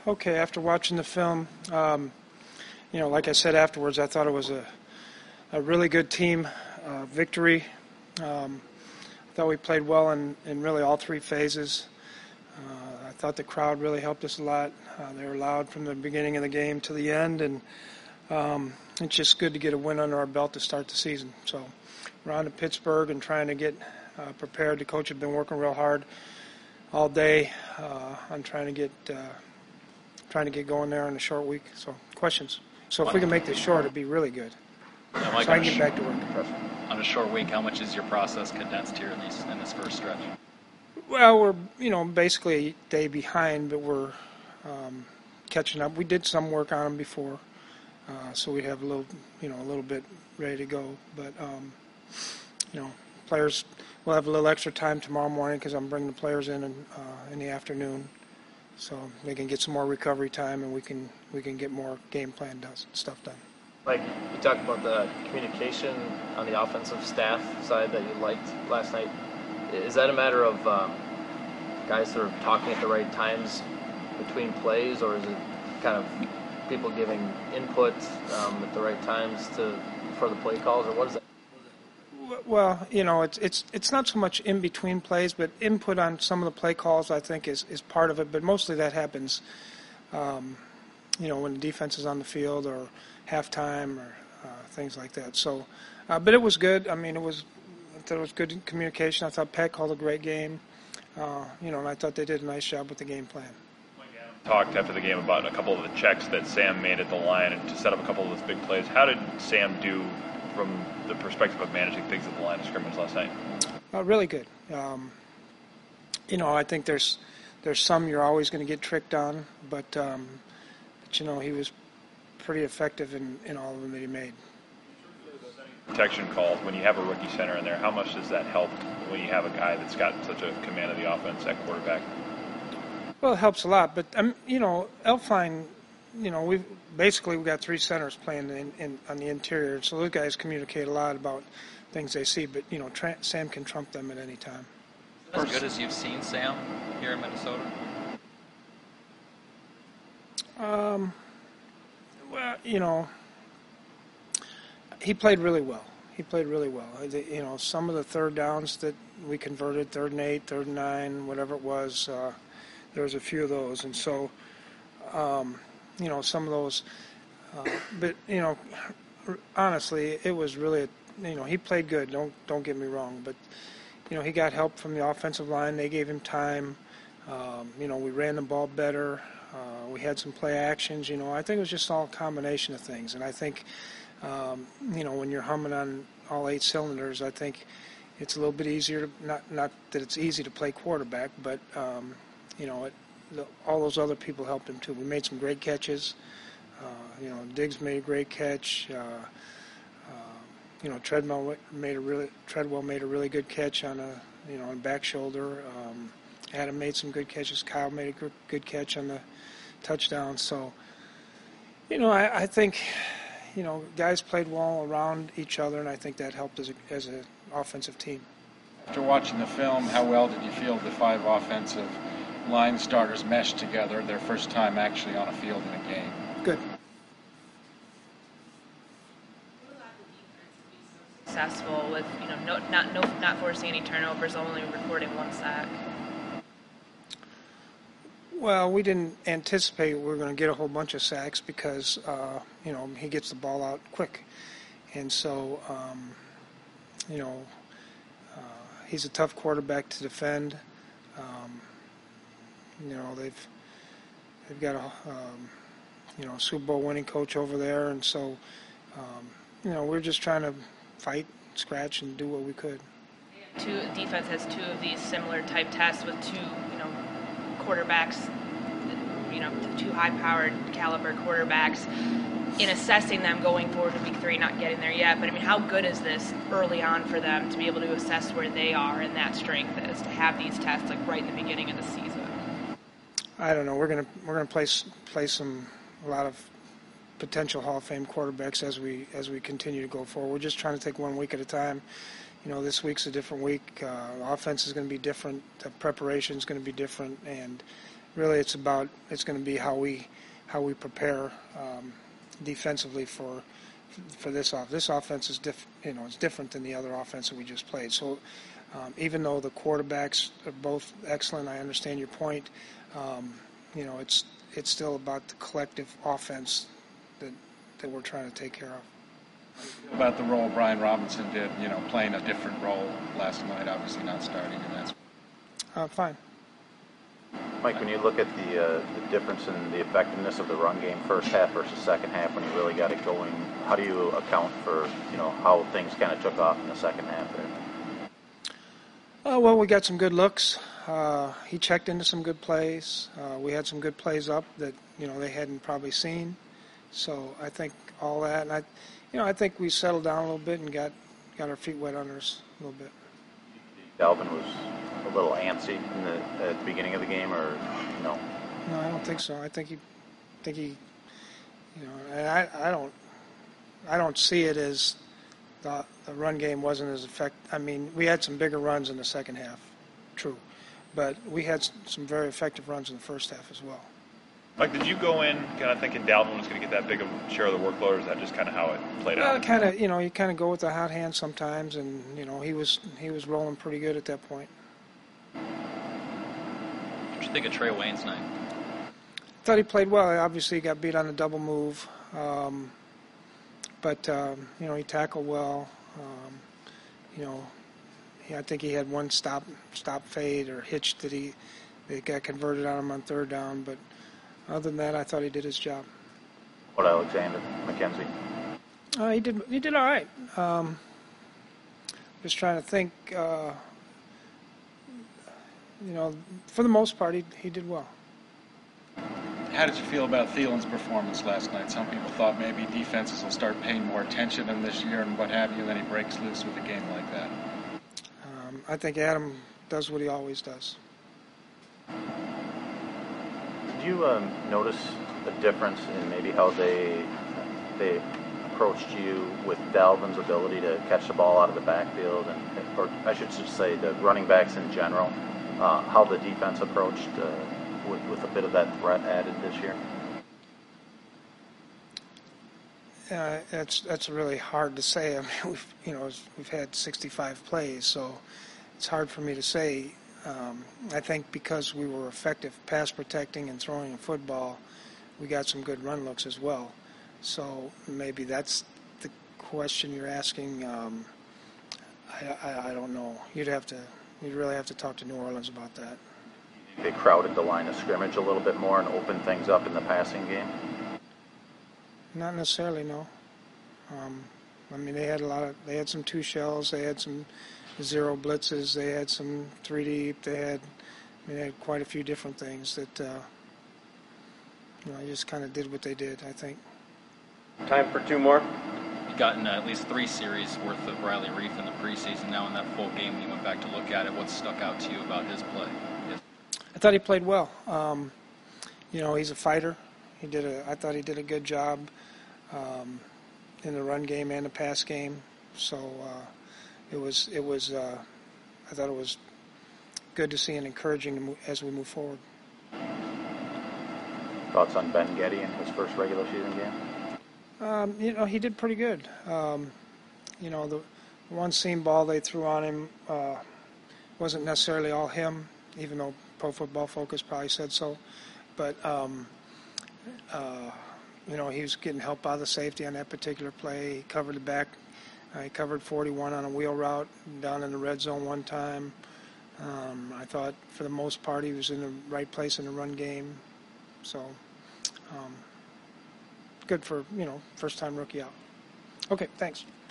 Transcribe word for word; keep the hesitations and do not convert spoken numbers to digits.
Okay, after watching the film, um, you know, like I said afterwards, I thought it was a, a really good team uh, victory. Um, I thought we played well in, in really all three phases. Uh, I thought the crowd really helped us a lot. Uh, they were loud from the beginning of the game to the end, and um, it's just good to get a win under our belt to start the season. So we're on to Pittsburgh and trying to get uh, prepared. The coach had been working real hard all day uh, on trying to get uh, trying to get going there in a short week. So questions. So if we can make this short, it'd be really good. Yeah, Mike, so I can get back to work. On a short week, how much is your process condensed here in, these, in this first stretch? Well, we're you know basically a day behind, but we're um, catching up. We did some work on them before, uh, so we have a little you know a little bit ready to go. But um, you know, players will have a little extra time tomorrow morning because I'm bringing the players in in, uh, in the afternoon, so they can get some more recovery time and we can we can get more game plan does, stuff done. Mike, you talked about the communication on the offensive staff side that you liked last night. Is that a matter of um, guys sort of talking at the right times between plays, or is it kind of people giving input um, at the right times to for the play calls, or what is that? Well, you know, it's it's it's not so much in between plays, but input on some of the play calls I think is, is part of it. But mostly that happens, um, you know, when the defense is on the field or halftime or uh, things like that. So, uh, but it was good. I mean, it was. I thought it was good communication. I thought Pat called a great game, uh, you know, and I thought they did a nice job with the game plan. Talked after the game about a couple of the checks that Sam made at the line and to set up a couple of those big plays. How did Sam do from the perspective of managing things at the line of scrimmage last night? Uh, really good. Um, you know, I think there's there's some you're always going to get tricked on, but um, but you know he was pretty effective in, in all of them that he made. Protection calls, when you have a rookie center in there, how much does that help when you have a guy that's got such a command of the offense at quarterback? Well, it helps a lot, but um, you know, Elflein, you know, we've basically we've got three centers playing in, in, on the interior, so those guys communicate a lot about things they see. But you know, tra- Sam can trump them at any time. As good as you've seen Sam here in Minnesota? Um. Well, you know. He played really well. He played really well. You know, some of the third downs that we converted, third and eight, third and nine, whatever it was, uh, there was a few of those. And so, um, you know, some of those. Uh, but, you know, honestly, it was really, a, you know, he played good. Don't don't get me wrong. But, you know, he got help from the offensive line. They gave him time. Um, you know, we ran the ball better. Uh, we had some play actions. You know, I think it was just all a combination of things. And I think, Um, you know, when you're humming on all eight cylinders, I think it's a little bit easier to, not not that it's easy to play quarterback, but, um, you know, it, the, all those other people helped him too. We made some great catches. Uh, you know, Diggs made a great catch. Uh, uh, you know, Treadwell made a really Treadwell made a really good catch on a, you know, on back shoulder. Um, Adam made some good catches. Kyle made a good, good catch on the touchdown. So, you know, I, I think, you know, guys played well around each other, and I think that helped as a, as an offensive team. After watching the film, how well did you feel the five offensive line starters meshed together their first time actually on a field in a game? Good. Successful with, you know, no, not no, not forcing any turnovers, only recording one sack. Well, we didn't anticipate we were going to get a whole bunch of sacks because, uh, you know, he gets the ball out quick. And so, um, you know, uh, he's a tough quarterback to defend. Um, you know, they've they've got a, um, you know, Super Bowl winning coach over there. And so, um, you know, we're just trying to fight, scratch, and do what we could. Two defense has two of these similar type tests with two, you know, quarterbacks, you know, two high-powered caliber quarterbacks. In assessing them going forward to week three, not getting there yet, but I mean, how good is this early on for them to be able to assess where they are and that strength is to have these tests like right in the beginning of the season? I don't know. We're gonna we're gonna play play some a lot of potential Hall of Fame quarterbacks as we as we continue to go forward. We're just trying to take one week at a time. You know, this week's a different week. Uh, the offense is going to be different. The preparation is going to be different, and really it's about it's going to be how we how we prepare um, defensively for for this off. This offense is diff, you know, it's different than the other offense that we just played. So um, even though the quarterbacks are both excellent, I understand your point. Um, you know, it's it's still about the collective offense that that we're trying to take care of. About the role Brian Robinson did, you know, playing a different role last night, obviously not starting, and that's Uh, fine. Mike, when you look at the uh, the difference in the effectiveness of the run game, first half versus second half, when you really got it going, how do you account for, you know, how things kind of took off in the second half there? Uh, well, we got some good looks. Uh, he checked into some good plays. Uh, we had some good plays up that, you know, they hadn't probably seen. So I think all that, and I, you know, I think we settled down a little bit and got got our feet wet under us a little bit. Dalvin was a little antsy in the, at the beginning of the game, or no? No, I don't think so. I think he, think he, you know, and I, I don't, I don't see it as the the run game wasn't as effective. I mean, we had some bigger runs in the second half, true, but we had some very effective runs in the first half as well. Mike, did you go in kind of thinking Dalvin was going to get that big of a share of the workload, or is that just kind of how it played Well, out? kind of, you know, you kind of go with the hot hand sometimes, and you know, he was he was rolling pretty good at that point. What did you think of Trey Wayne's night? Thought he played well. Obviously, he got beat on the double move, um, but um, you know, he tackled well. Um, you know, he, I think he had one stop stop fade or hitch that he that got converted on him on third down, but other than that, I thought he did his job. What Alexander McKenzie? Uh, he did. He did all right. Um, just trying to think. Uh, you know, for the most part, he he did well. How did you feel about Thielen's performance last night? Some people thought maybe defenses will start paying more attention to him this year and what have you, and then he breaks loose with a game like that. Um, I think Adam does what he always does. Did you um, notice a difference in maybe how they they approached you with Dalvin's ability to catch the ball out of the backfield, and, or I should just say the running backs in general, uh, how the defense approached uh, with, with a bit of that threat added this year? Uh, that's that's really hard to say. I mean, we've you know we've had sixty-five plays, so it's hard for me to say. Um, I think because we were effective pass protecting and throwing a football, we got some good run looks as well. So maybe that's the question you're asking. Um, I, I I don't know. You'd have to you'd really have to talk to New Orleans about that. They crowded the line of scrimmage a little bit more and opened things up in the passing game? Not necessarily, no. Um, I mean, they had a lot of. They had some two shells. They had some zero blitzes. They had some three deep. They had. I mean, they had quite a few different things that. Uh, you know, I just kind of did what they did, I think. Time for two more. You've gotten uh, at least three series worth of Riley Reef in the preseason. Now in that full game, when you went back to look at it, what stuck out to you about his play? Yes. I thought he played well. Um, you know, he's a fighter. He did a. I thought he did a good job um, in the run game and the pass game. So uh, it was. It was. Uh, I thought it was good to see and encouraging to move, as we move forward. Thoughts on Ben Getty in his first regular season game? Um, you know, he did pretty good. Um, you know, the one seam ball they threw on him uh, wasn't necessarily all him, even though Pro Football Focus probably said so. But, um, uh, you know, he was getting help out of the safety on that particular play. He covered the back. Uh, he covered forty-one on a wheel route down in the red zone one time. Um, I thought, for the most part, he was in the right place in the run game. So, um, good for, you know, first-time rookie out. Okay, thanks.